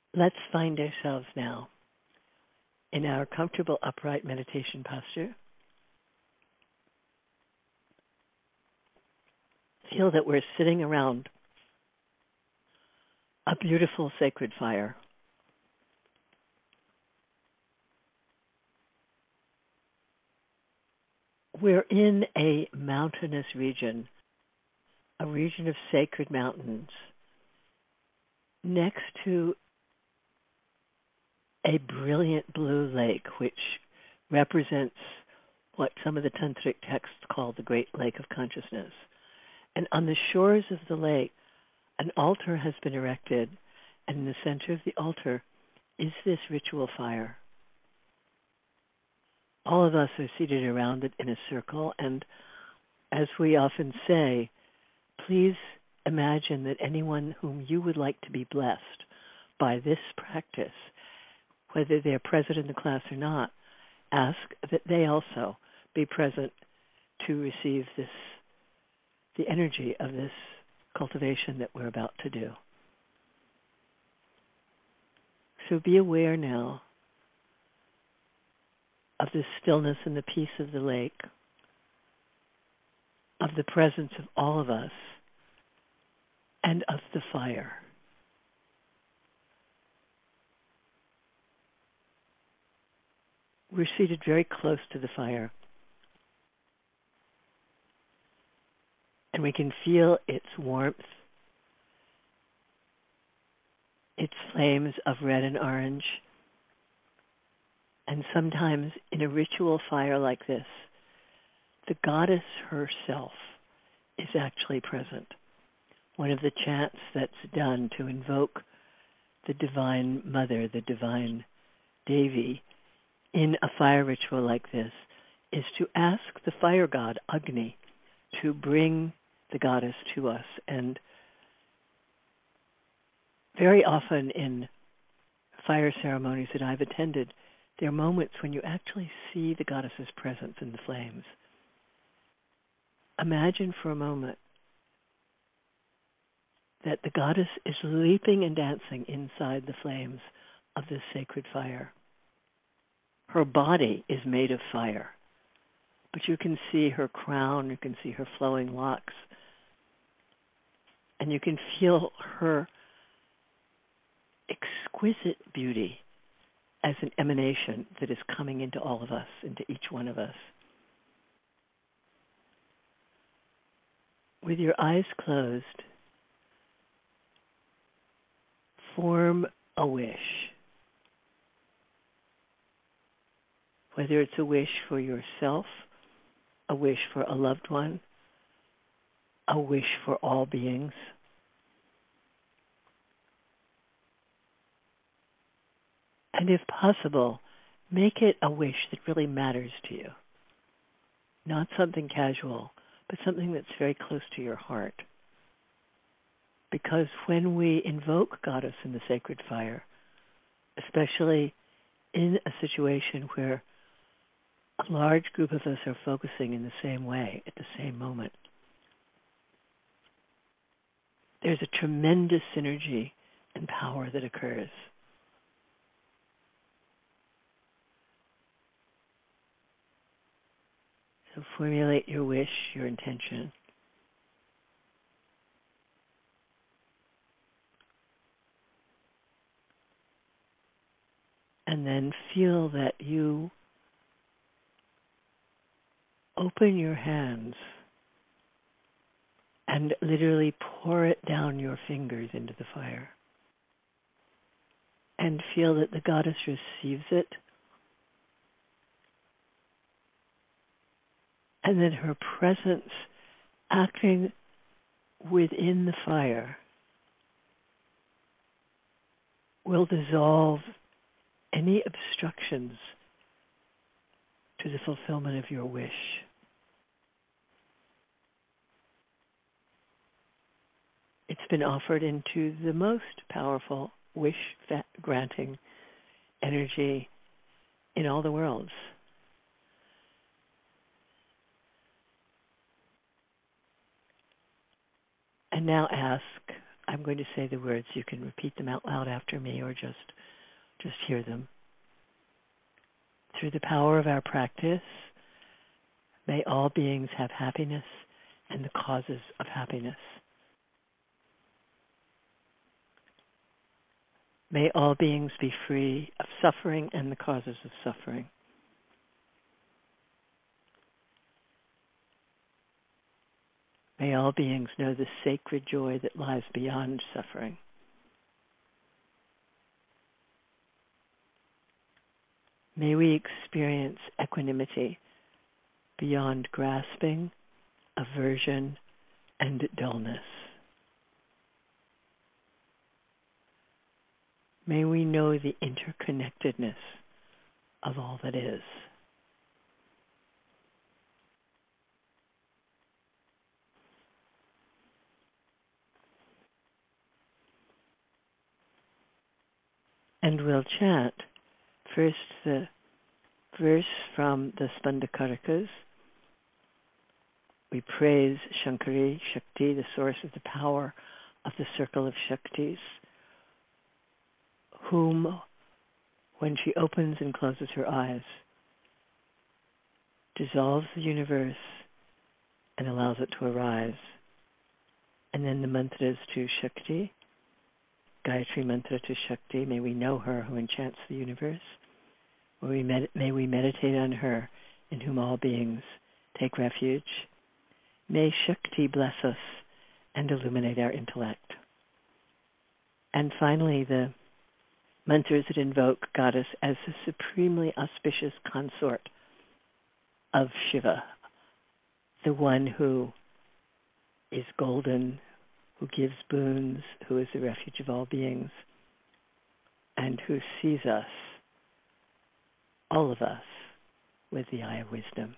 Let's find ourselves now in our comfortable upright meditation posture. Feel that we're sitting around a beautiful sacred fire. We're in a mountainous region, a region of sacred mountains, next to a brilliant blue lake, which represents what some of the tantric texts call the Great Lake of Consciousness. And on the shores of the lake, an altar has been erected, and in the center of the altar is this ritual fire. All of us are seated around it in a circle, and as we often say, please imagine that anyone whom you would like to be blessed by this practice, whether they're present in the class or not, ask that they also be present to receive the energy of this cultivation that we're about to do. So be aware now of the stillness and the peace of the lake, of the presence of all of us, and of the fire. We're seated very close to the fire, and we can feel its warmth, its flames of red and orange. And sometimes in a ritual fire like this, the goddess herself is actually present. One of the chants that's done to invoke the Divine Mother, the Divine Devi, in a fire ritual like this is to ask the fire god, Agni, to bring the goddess to us. And very often in fire ceremonies that I've attended, there are moments when you actually see the goddess's presence in the flames. Imagine for a moment that the goddess is leaping and dancing inside the flames of this sacred fire. Her body is made of fire, but you can see her crown, you can see her flowing locks, and you can feel her exquisite beauty as an emanation that is coming into all of us, into each one of us. With your eyes closed, form a wish. Whether it's a wish for yourself, a wish for a loved one, a wish for all beings. And if possible, make it a wish that really matters to you. Not something casual, but something that's very close to your heart. Because when we invoke Goddess in the sacred fire, especially in a situation where a large group of us are focusing in the same way at the same moment, there's a tremendous synergy and power that occurs. So formulate your wish, your intention. And then feel that you open your hands and literally pour it down your fingers into the fire. And feel that the goddess receives it. And that her presence acting within the fire will dissolve any obstructions to the fulfillment of your wish. It's been offered into the most powerful wish-granting energy in all the worlds. And now ask I'm going to say the words. You can repeat them out loud after me or just hear them. Through the power of our practice, may all beings have happiness and the causes of happiness. May all beings be free of suffering and the causes of suffering. May all beings know the sacred joy that lies beyond suffering. May we experience equanimity beyond grasping, aversion, and dullness. May we know the interconnectedness of all that is. And we'll chant first the verse from the Spandakarakas. We praise Shankari, Shakti, the source of the power of the circle of Shaktis, whom, when she opens and closes her eyes, dissolves the universe and allows it to arise. And then the mantras to Shakti, Gayatri mantra to Shakti, may we know her who enchants the universe. May we meditate on her in whom all beings take refuge. May Shakti bless us and illuminate our intellect. And finally, the mantras that invoke Goddess as the supremely auspicious consort of Shiva, the one who is golden, who gives boons, who is the refuge of all beings, and who sees us, all of us, with the eye of wisdom.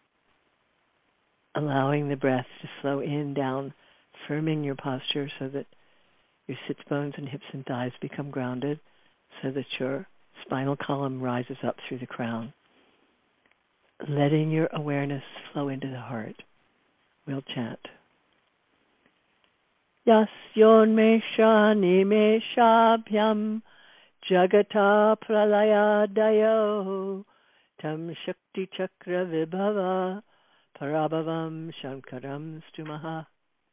Allowing the breath to flow in, down, firming your posture so that your sits bones and hips and thighs become grounded, so that your spinal column rises up through the crown. Letting your awareness flow into the heart. We'll chant. Yasyon mesha nimeshabhyam jagata pralaya dayo tam shakti chakra vibhava parabhavam shankaram stumaha.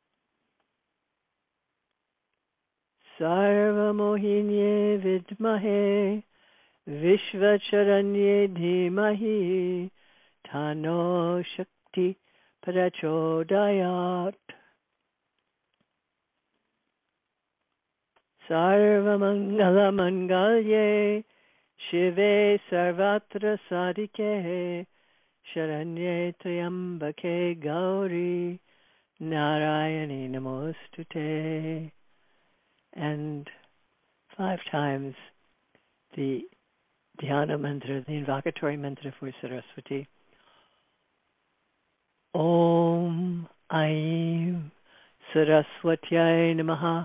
Sarva mohinye vidmahe vishvacharanye dhimahi tano shakti prachodayat. Sarva mangala mangalye shive sarvatra sadike sharanye triambake gauri narayani namostute. And 5 times the dhyana mantra, the invocatory mantra for Saraswati. Om Aim Saraswatyai Namaha.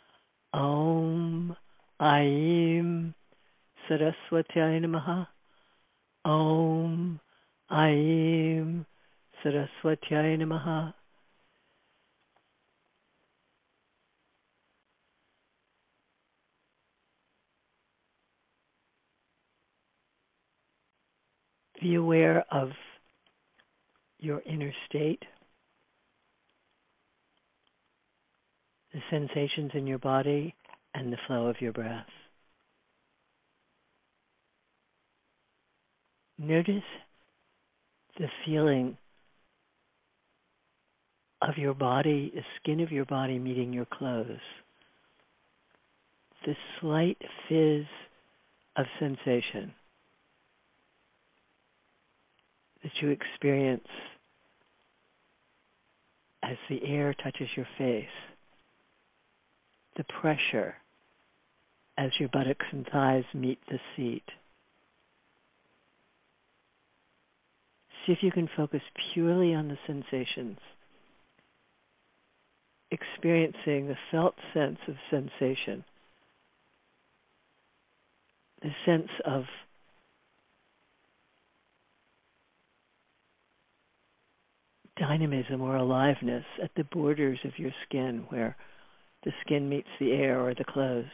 Om Aim Saraswatyai Namaha. Om Aim Saraswatyai Namaha. Be aware of your inner state, the sensations in your body, and the flow of your breath. Notice the feeling of your body, the skin of your body meeting your clothes. The slight fizz of sensation that you experience as the air touches your face. The pressure as your buttocks and thighs meet the seat. See if you can focus purely on the sensations, experiencing the felt sense of sensation, the sense of dynamism or aliveness at the borders of your skin where the skin meets the air or the clothes.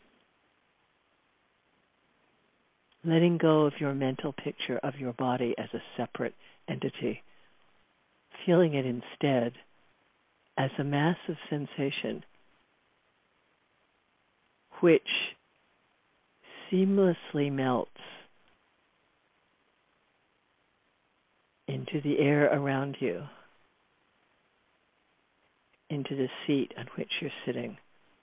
Letting go of your mental picture of your body as a separate entity, feeling it instead as a mass of sensation which seamlessly melts into the air around you, into the seat on which you're sitting.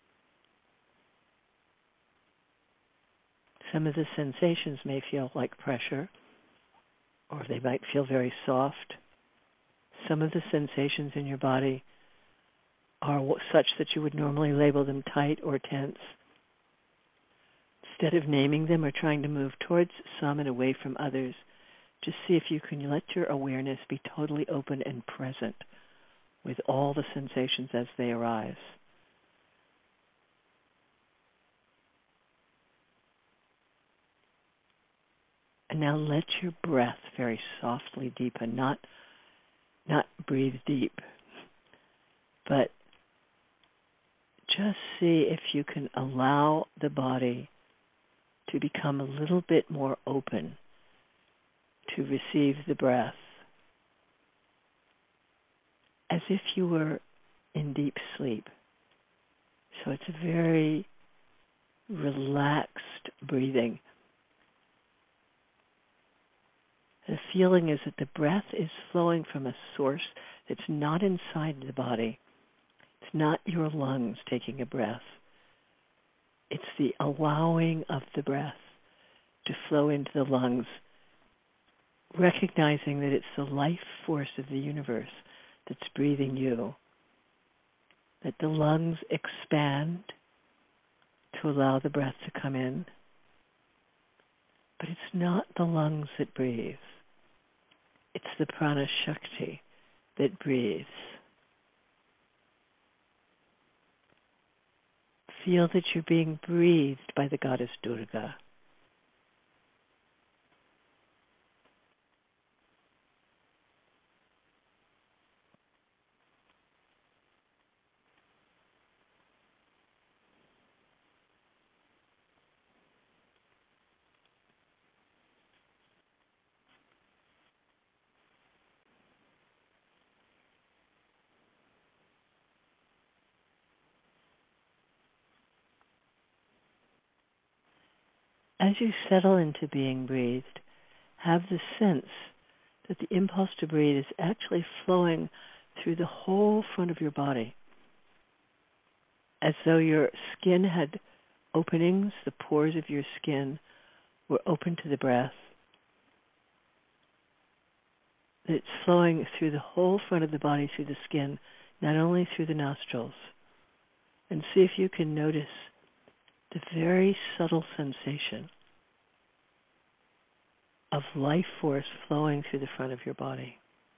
Some of the sensations may feel like pressure, or they might feel very soft. Some of the sensations in your body are such that you would normally label them tight or tense. Instead of naming them or trying to move towards some and away from others, just see if you can let your awareness be totally open and present with all the sensations as they arise. And now let your breath very softly deepen, not breathe deep, but just see if you can allow the body to become a little bit more open to receive the breath, as if you were in deep sleep. So it's a very relaxed breathing. The feeling is that the breath is flowing from a source that's not inside the body. It's not your lungs taking a breath. It's the allowing of the breath to flow into the lungs, recognizing that it's the life force of the universe that's breathing you, that the lungs expand to allow the breath to come in, but it's not the lungs that breathe. It's the prana shakti that breathes. Feel that you're being breathed by the goddess Durga. As you settle into being breathed, have the sense that the impulse to breathe is actually flowing through the whole front of your body, as though your skin had openings, the pores of your skin were open to the breath. It's flowing through the whole front of the body, through the skin, not only through the nostrils. And see if you can notice the very subtle sensation of life force flowing through the front of your body.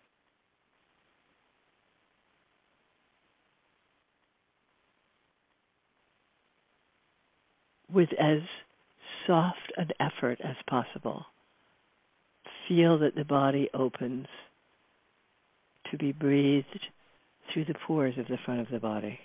With as soft an effort as possible, feel that the body opens to be breathed through the pores of the front of the body.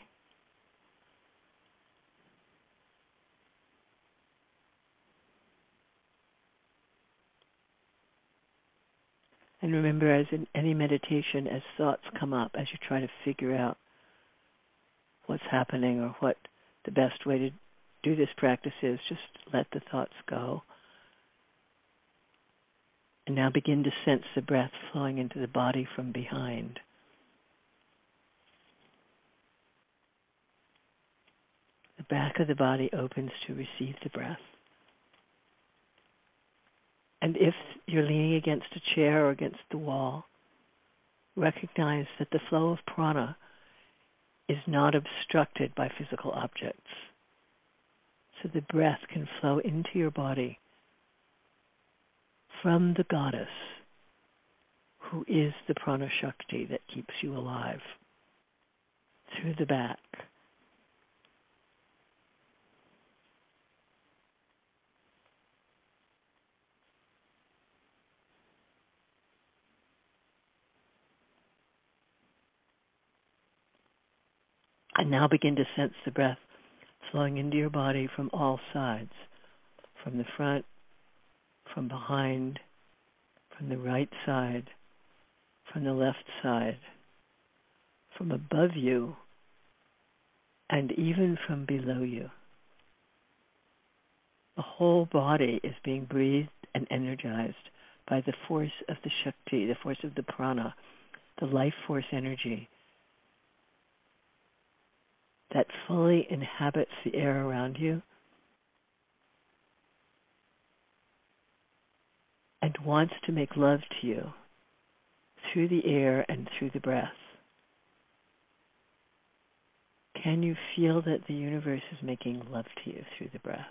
And remember, as in any meditation, as thoughts come up, as you try to figure out what's happening or what the best way to do this practice is, just let the thoughts go. And now begin to sense the breath flowing into the body from behind. The back of the body opens to receive the breath. And if you're leaning against a chair or against the wall, recognize that the flow of prana is not obstructed by physical objects. So the breath can flow into your body from the goddess, who is the prana shakti that keeps you alive, through the back. And now begin to sense the breath flowing into your body from all sides, from the front, from behind, from the right side, from the left side, from above you, and even from below you. The whole body is being breathed and energized by the force of the Shakti, the force of the prana, the life force energy that fully inhabits the air around you and wants to make love to you through the air and through the breath. Can you feel that the universe is making love to you through the breath?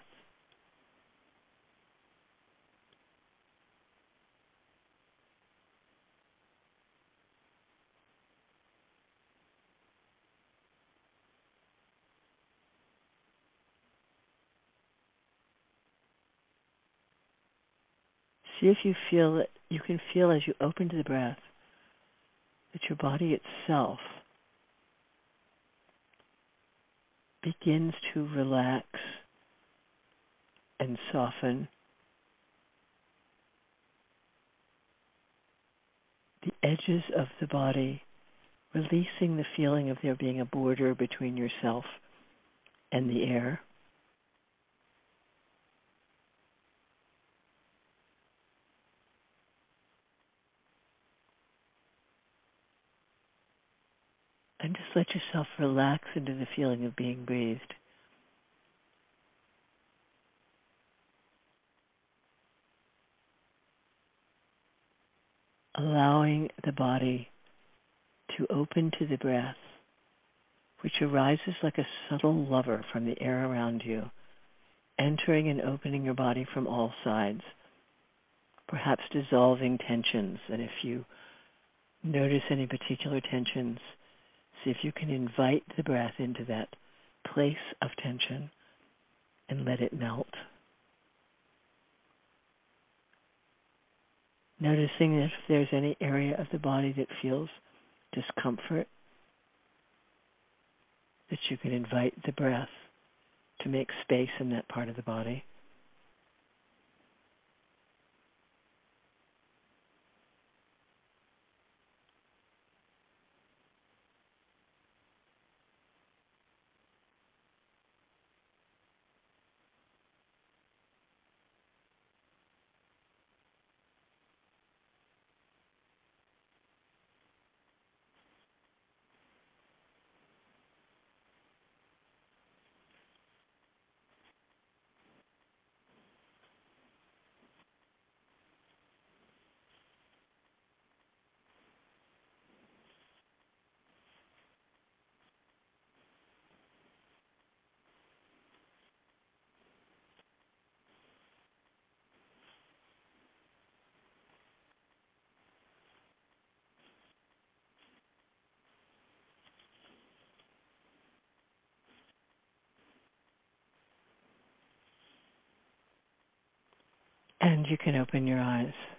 See if you feel that you can feel as you open to the breath that your body itself begins to relax and soften. The edges of the body, releasing the feeling of there being a border between yourself and the air. And just let yourself relax into the feeling of being breathed. Allowing the body to open to the breath, which arises like a subtle lover from the air around you, entering and opening your body from all sides, perhaps dissolving tensions. And if you notice any particular tensions, see if you can invite the breath into that place of tension and let it melt. Noticing if there's any area of the body that feels discomfort, that you can invite the breath to make space in that part of the body. And you can open your eyes.